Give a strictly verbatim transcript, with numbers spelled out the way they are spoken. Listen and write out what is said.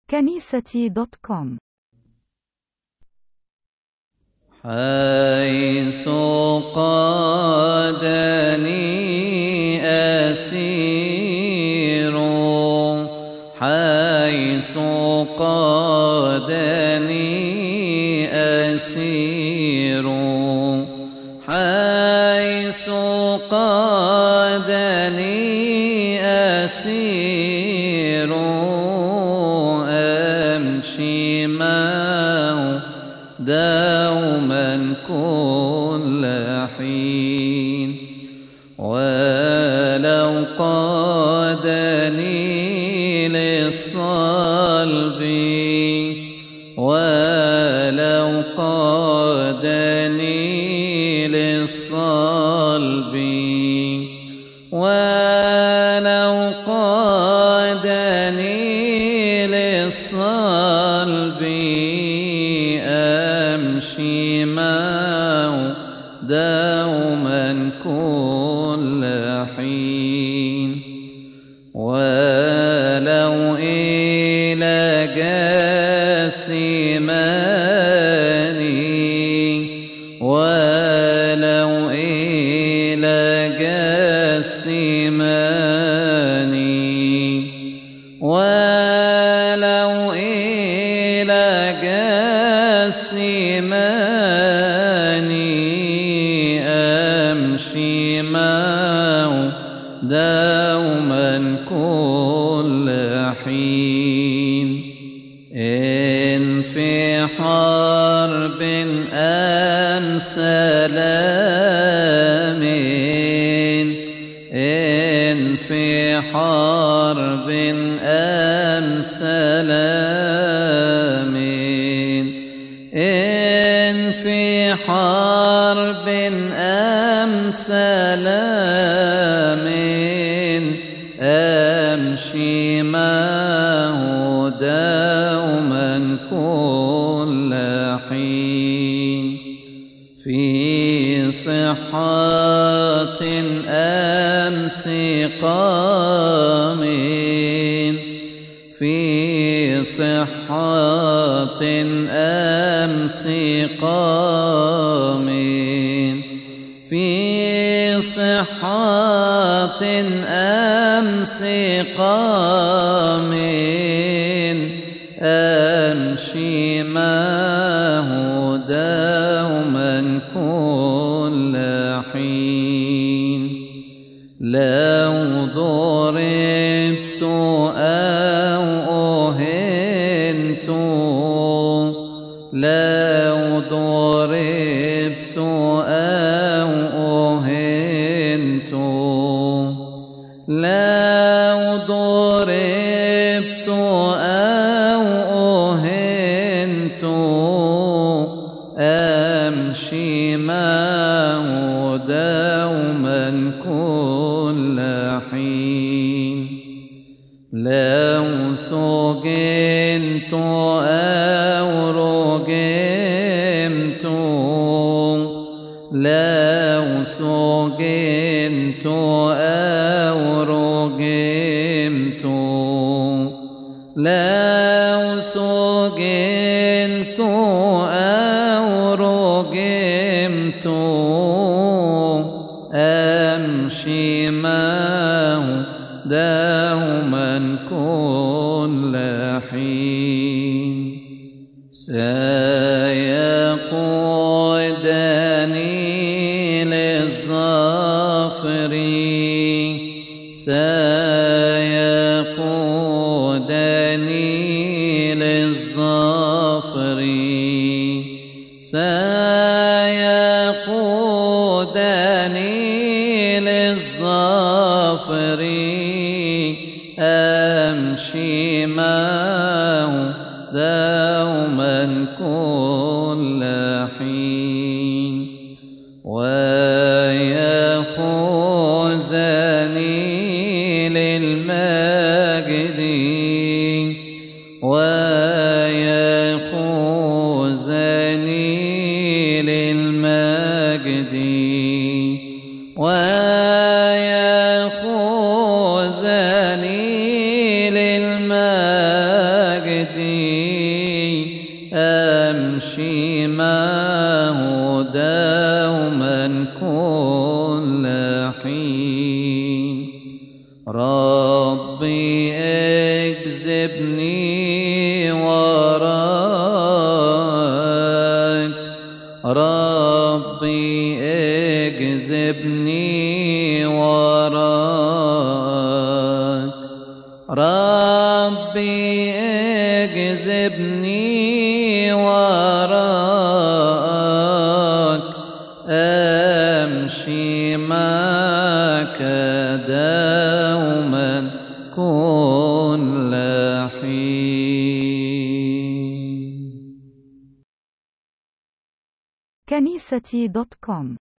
كنيستي دوت كوم. حيث قادني أسير، حيث قادني أسير، حيث قادني أسير، أمشي معه دوما كل حين، ولو قادني للصلب، ولو قادني للصلب، ولو قادني للصلب، أمشي معه دوما كل حين، ولو إلى جثماني، ولو إلى جثماني، ولو إلى جثماني، أمشي معه دوما كل حين. إن في حرب أم سلام، إن في حرب أم سلام، إن في حرب أم سلام، أمشي معه دوما كل حين. في صحة أم سقام، في صحة أم سقام، في صحة أم سقام، أمشي معه دوما كل حين. لو ضربت أو أهنت، لو ضربت أو أهنت، لو ضربت أو أهنت، أمشي معه دوما كل حين. لو سجنت أو رجمت، لو سجنت أو رجمت، لو سجنت أو رجمت، أمشي معه دوما كل حين. سيقودني للظفر، سيقودني للظفر، سيقودني للظفر، أمشي معه دوما كل حين. ويأخذني للمجد، ويأخذني للمجد، ويأخذني للمجد، أمشي معه دوما كل حين. ربي اجذبني وراك، ربي اجذبني وراك، ربي اجذبني وراك، أمشي معك دوما كل حين. كنيستي دوت كوم